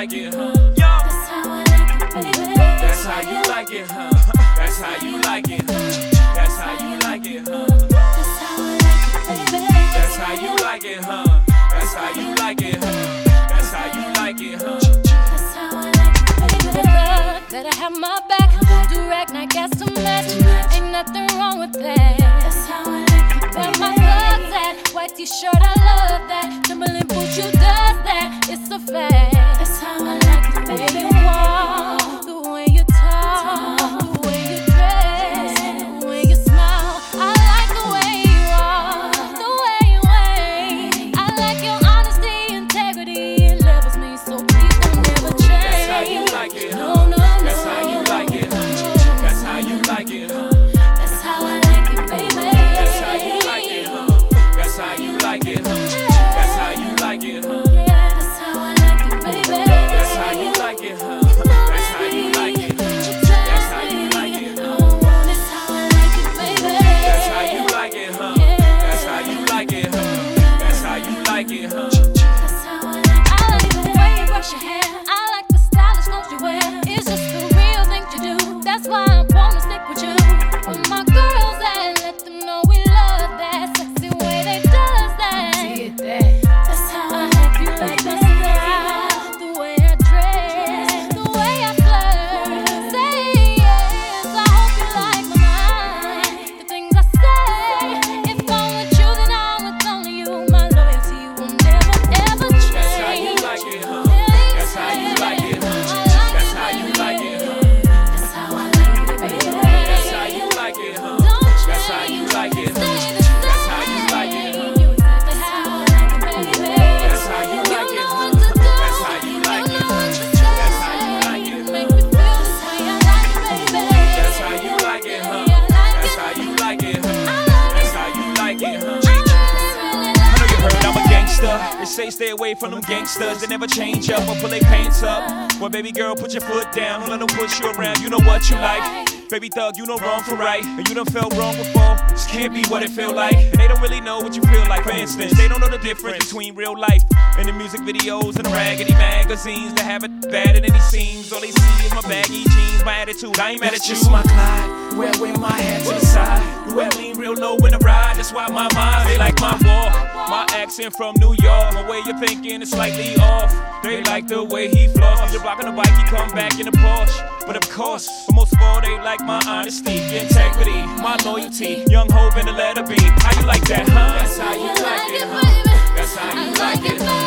like it, huh? That's how I like it, baby. That's how you like it, huh? That's how you like it, huh? That's how you like it, huh? That's how I like it, baby. That's how you like it, huh? That's how you like it, huh? That's how you like it, huh? That's how I like it, baby. Better have my back. Do rag, not gas to match. Ain't nothing wrong with that. That's how I like it, Where baby. my blood's at, white t-shirt, I love that. Timberland boots, you does that. It's a fact. That's how I like it, The way baby. you walk, the way you talk, the way you dress, the way you smile. I like the way you are, the way you wait. I like your honesty, integrity, it levels me, so please don't never change. That's how you like it, No, huh? no, That's no. how you like it, huh? That's how you like it, huh? That's how I like it, baby. That's how you like it, huh? That's how you like it, huh? That's how you like it, huh? That's how I like it, baby. That's how you like it, huh? That's how you like it. That's how you like it, huh? That's how I like it, baby. That's how you like it, huh? That's how you like it, huh? That's how you like it, huh? That's how I like it. I like the way you brush your hair. I like the stylish clothes you wear. It's just the real thing to do. That's why I wanna stick with you. Where my girls at, let them know we love that sexy way they does that. That's how I I hope you like my style, the way I dress, the way I flirt. Say yes, I hope you like my mind, the things I say. If I'm with you, then I'm with only you. My loyalty will never ever change. That's how you like it, huh? That's how you like it, huh? That's how you like it, huh? That's how I like it, baby. That's how you like it, huh? That's how you like it, huh? That's how you like it, huh? That's how I like it, baby. That's how you like it, huh? That's how you like it, huh? That's how you like it, Make huh? me feel this way. I like it, baby. That's how you like it, huh? That's how you like it, huh? That's how you like it, huh? I know you heard I'm a gangster. They say stay away from them gangsters. They never change up or pull their pants up. Well, baby girl, put your foot down. Don't let them push you around. You know what you like. Baby thug, you know wrong for right. And you done felt wrong before. This can't be what it feel like. And they don't really know what you feel like. For instance, they don't know the difference between real life and the music videos and the raggedy magazines that have it bad in any scenes. All they see is my baggy jeans, my attitude. I ain't mad at you. Just my Clyde, where I wear my hat to the side. You have lean real low in the ride, that's why my mind, they like my walk. My accent from New York, my way of thinking is slightly off. They like the way he floss. Off the block on the bike, he come back in a Porsche. But of course, but most of all, they like my honesty, integrity, my loyalty. Young Hov and the letter B. How you like that, huh? That's how you like it, huh? That's how you like it, huh?